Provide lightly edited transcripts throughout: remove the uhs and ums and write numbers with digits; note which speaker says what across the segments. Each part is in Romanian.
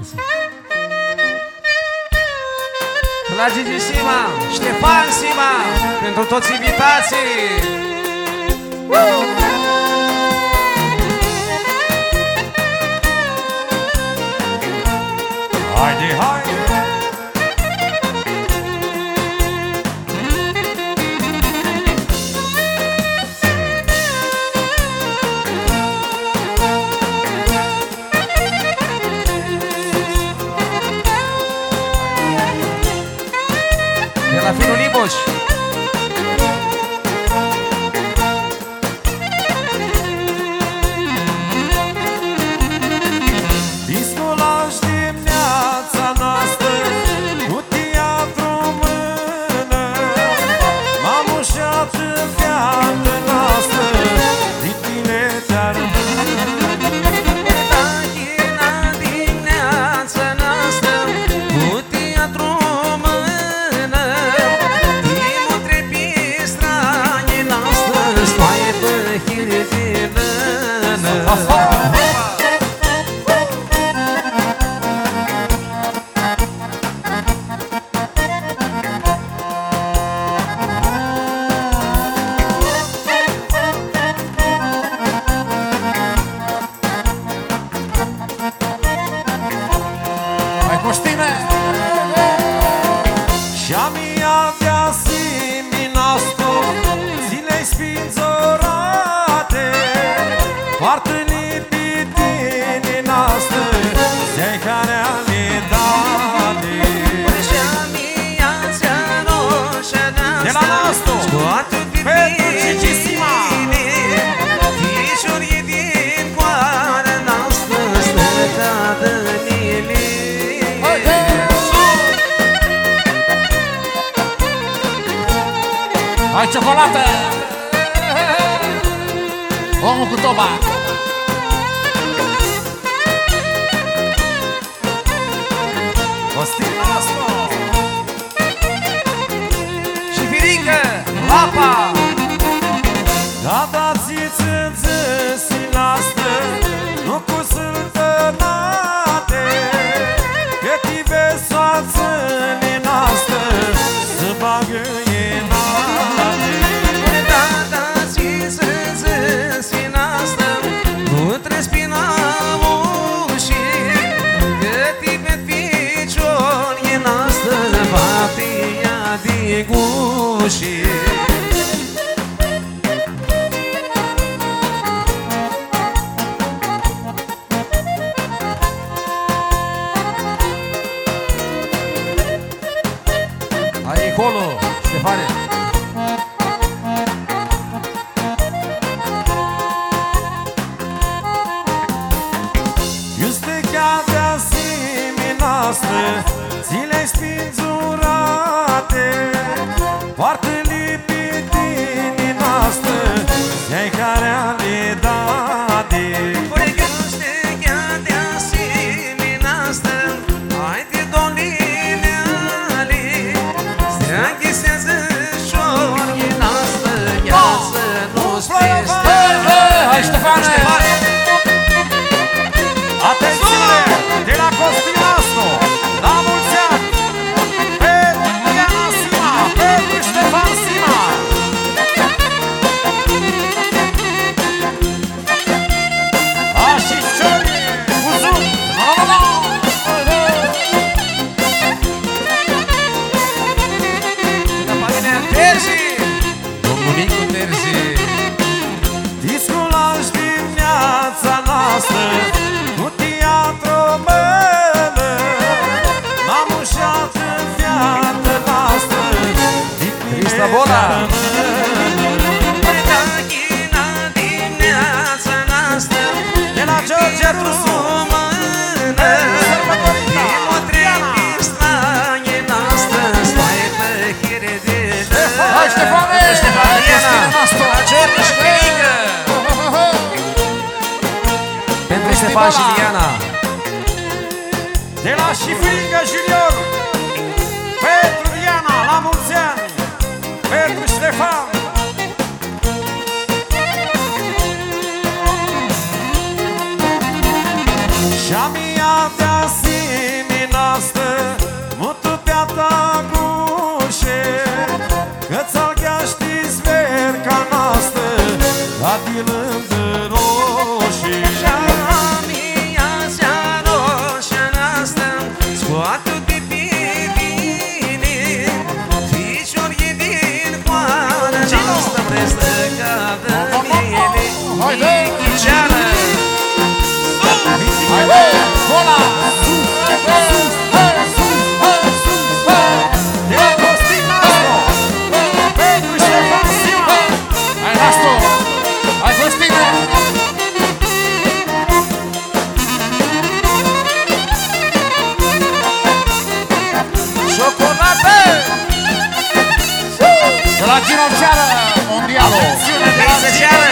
Speaker 1: La Gigi Sima, Ștefan Sima, pentru toți invitații.
Speaker 2: Haide, haide!
Speaker 1: De la Finul Liboș.
Speaker 2: Discolaș dimineața noastră, cu teatru în mână, m-am ușat în viața noastră, din tine te-ar
Speaker 1: Dimineața noastră, cu teatru în mână, timul trebuie stranie noastră, stoaie pe hire din nână.
Speaker 2: Și-am avea simii nostru, zilei spinzorate, foarte lipitini noastre, zei care ale date. De la nostru, pentru Gigi Sima.
Speaker 1: Fișorii din coara noastră, stăcată nimic.
Speaker 3: Hai ciocolată! Omul cu toba!
Speaker 2: Costin nostru!
Speaker 1: Și Firică, Lapa!
Speaker 2: Da, dați-ți înțesii noastră, nu cu sântănate, că tive soațănii noastră, să bagă enate.
Speaker 1: Da, dați-ți înțesii noastră, nu trespina ușii, că tine picior e noastră, papia de gușii. Hai acolo, Ștefane!
Speaker 2: Juste chiar de asemenea noastră, zile spinzurate, foarte lipitini noastră, zei care ale date.
Speaker 1: Pregăște chiar de asemenea noastră, hai de dolile ale, se aghisează șor, e noastră gheață, nu-ți peste.
Speaker 3: Hai Ștefane!
Speaker 2: Atenție! De la Costin nostru, la mulți ani, pentru Diana Sima, pentru Ștefan Sima. Și Ciori, Buzun!
Speaker 1: La familia Terzi, domnul Nicu Terzi.
Speaker 2: Disculaș dimineața noastră, cu teatru mână, m-am ușat în viața noastră, din
Speaker 1: Crista Bona. Dimineața noastră,
Speaker 2: de la George Trusu.
Speaker 3: Hai Ștefane!
Speaker 1: Pentru Ștefan și Diana.
Speaker 2: De la Șifrică Junior, pentru Diana, la mulți ani, pentru Ștefan. Și-am Chocolate siminastă, mutu piata gușe, că ți-al gheaști sver ca nastă, adilând roșii.
Speaker 1: Și-a mea roșia nastă, scoate de pe vine, ficiori din coară noastră, prestă ca de miele. Michiceală!
Speaker 3: Hai, bă, cola!
Speaker 2: De la Costin Nastro, pentru Ștefan Sima.
Speaker 3: Hai, Nastro! Hai, Costine!
Speaker 1: Ciocolată!
Speaker 3: De la Gino Ceară, mondialul!
Speaker 1: Michiceală!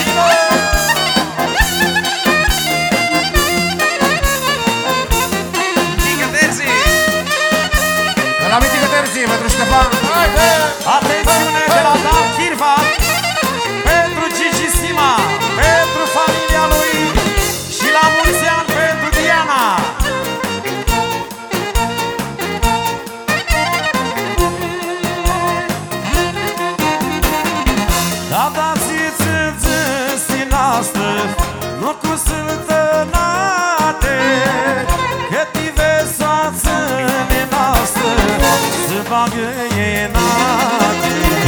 Speaker 3: De la Mitică Terzi, pentru Ștefan! Hai, bă!
Speaker 2: Atențiune de la Dan Chirva, pentru Gigi Sima, pentru familia lui și la mulți ani pentru Diana. Da, ți-ți sinastă, nu cu sântănate, că ti vezi soață nenastă, se bagă enate.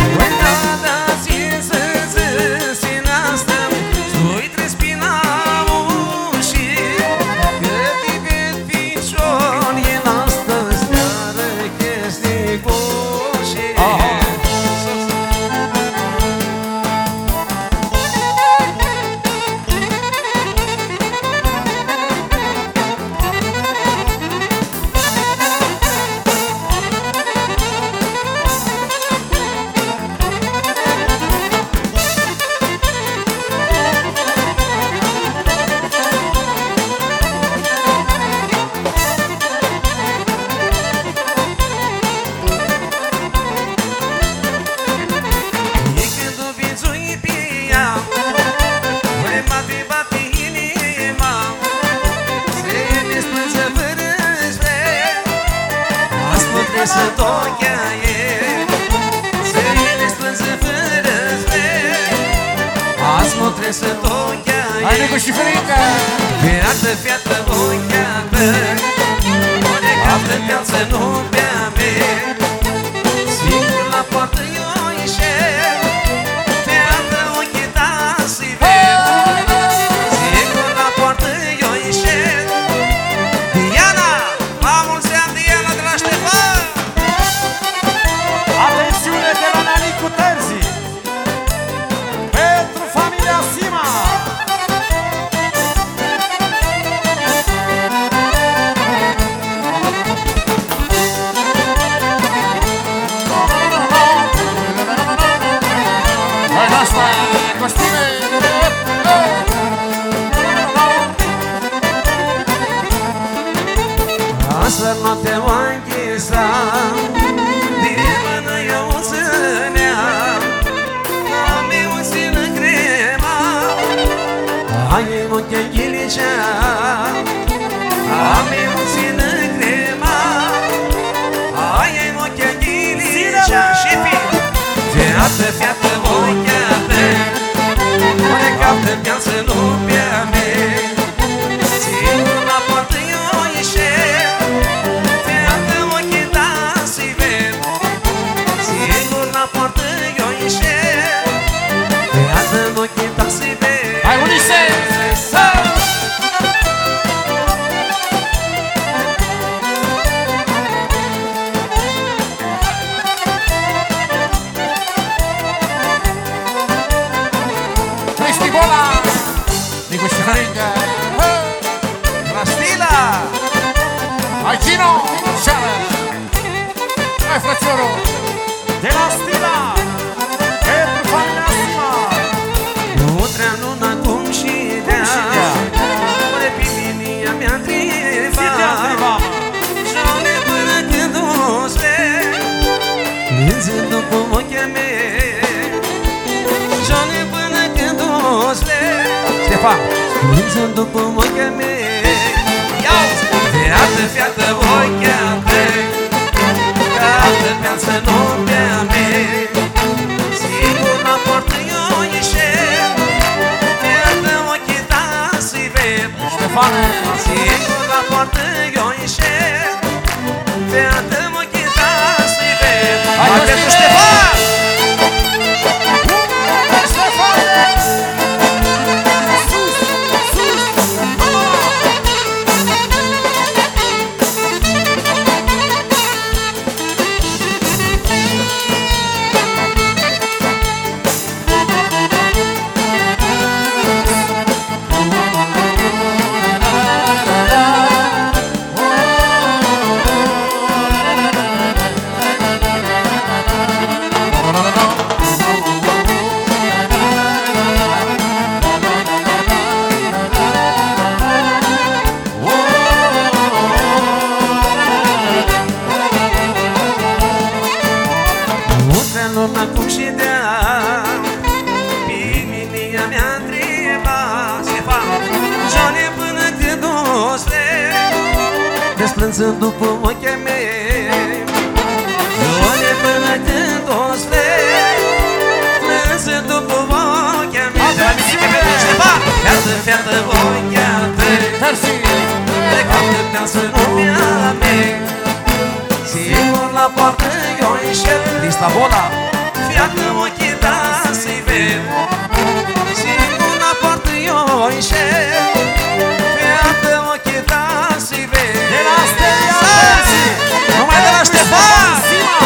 Speaker 1: Să tochea e, să ne strânză fără zver. Azi mă trebuie să tochea e.
Speaker 3: Hai, Nicu și Ferica!
Speaker 1: Fiată, ochea băi, o necaptă viață nu bea merg. Singur la poartă eu ieșesc, fiată, ochii ta-si vezi. Singur la poartă eu ieșesc. Diana, la mulți ani, Diana de la Ștefan.
Speaker 2: Atențiune de la Nanicu Terzi, pentru familia Sima.
Speaker 3: Hai, Nasta! Costine!
Speaker 1: Asă noaptea o închisam, din mână eu o țineam, am eu o țină crema, ai în ochea ghilicea, am eu o țină crema, ai în ochea ghilicea. Șefi! Fiată, ochea ta, o necaptă viață nu bea merg. Singur la poartă eu ieșesc, fiată, ochii ta-si ved. Singur la poartă eu ieșesc, fiată, ochii ta-si ved.
Speaker 3: Hai, Ulise! Cristi Bola! Nicu și Ferica!
Speaker 1: La Stila!
Speaker 3: Hai, Gino! Ceară! Hai, frățiorul!
Speaker 2: De la Stila, pentru familia Sima.
Speaker 1: Nu trea luna cum și dea, ore pe linia mi-a întrebat. Și-o-ne până când o sper, lânzând după ochea mea. Și-o-ne până când o sper, Ștefan, lânzând după ochea mea. Ia-uzi! fiată ochea tăi, că altă viață nu te-a mea. Sigur la portă eu ieșesc, fiată ochii ta să-i ved.
Speaker 3: Ștefane!
Speaker 1: Sigur la poartă eu ieșesc, fiată ochii ta să-i ved. Hai pentru Ștefan!
Speaker 3: Ștefane!
Speaker 1: Acum și de-a pe mine mi-a întrebat Ștefan, Joane, până când o plec, desplânsând după ochii mei. Joane, până când o plec, plânsând după ochii mei. De la misiune pentru Ștefan! Fiată, fiată, ochii tăi, de când te-am lumea mea. Sigur la poartă eu ieșesc,
Speaker 2: Lista Bona.
Speaker 1: fiată ochii ta să-i ved. Sigur la poartă eu ieșesc, fiată ochii ta să-i ved.
Speaker 2: De la Stelia Persi.
Speaker 1: Numai de la Ștefan!
Speaker 2: Sima.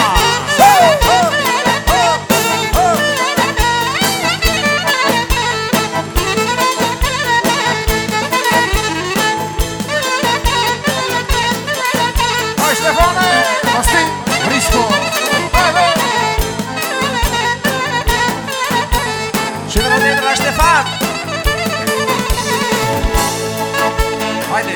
Speaker 3: Hai, Ștefane! Costin! Risco! Hai, hai!
Speaker 1: Și de la Ștefan! Haide!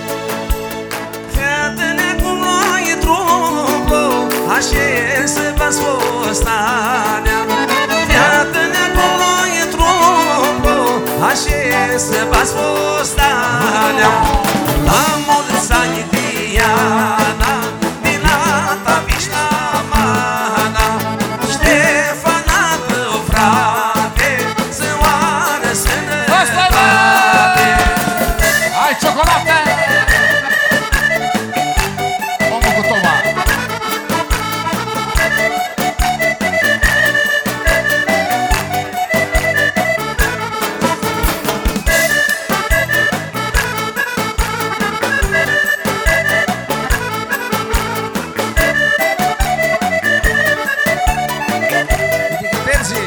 Speaker 1: Fiată-ne cum noi trupul, așeză-vă-s fostania. Fiată-ne cum noi trupul, așeză-vă-s fostania. La mulți ani Diana, din alta Vișlamana, Ștefana tău frate, să oară sănătate.
Speaker 3: Hai, ciocolate! Omul cu Toma!
Speaker 1: Persi!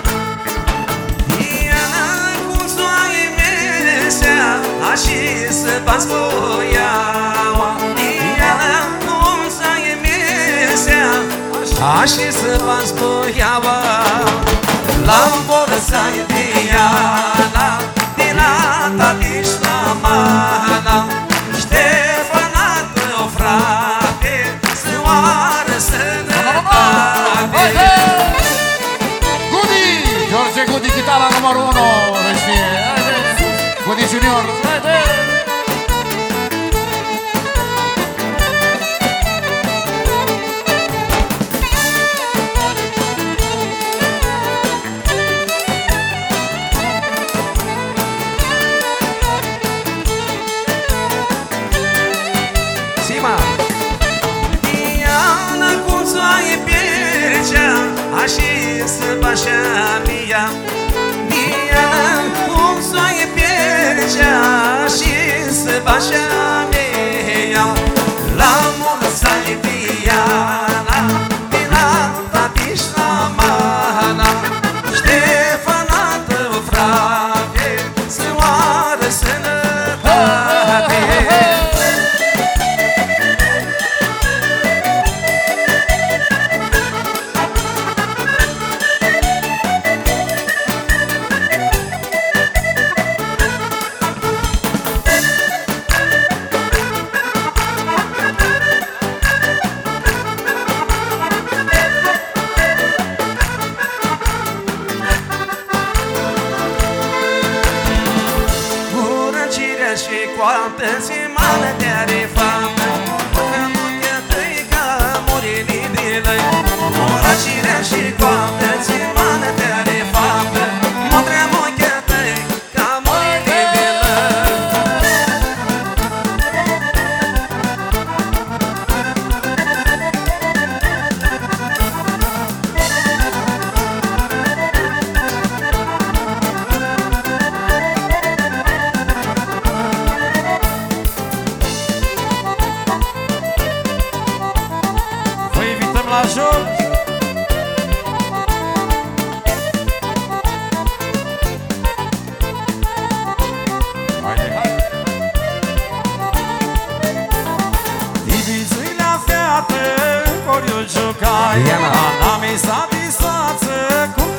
Speaker 1: Diana cu soaie mesea, așa să bați voiaua. Diana cu soaie mesea, așa să bați voiaua. La-mi bolățai Diana, din la tati-și la mana. Ștefana tău frate, să oară sănătate.
Speaker 3: Gudi! George Gudi, chitara numărul 1! Deci fie! Gudi Junior! Haide!
Speaker 1: Sima! Diana cu soaie piercea, așa să bașa mia. Diana cu soaie piercea, așa să bașa mia. La mulți ani Diana, din alta Vișlamana, Ștefana tău frate, să oară sănătate.
Speaker 2: la joc. Haide, hai! Ibițui la feată, ori o jucai,
Speaker 1: Diana.
Speaker 2: Ana mi satisfață, cum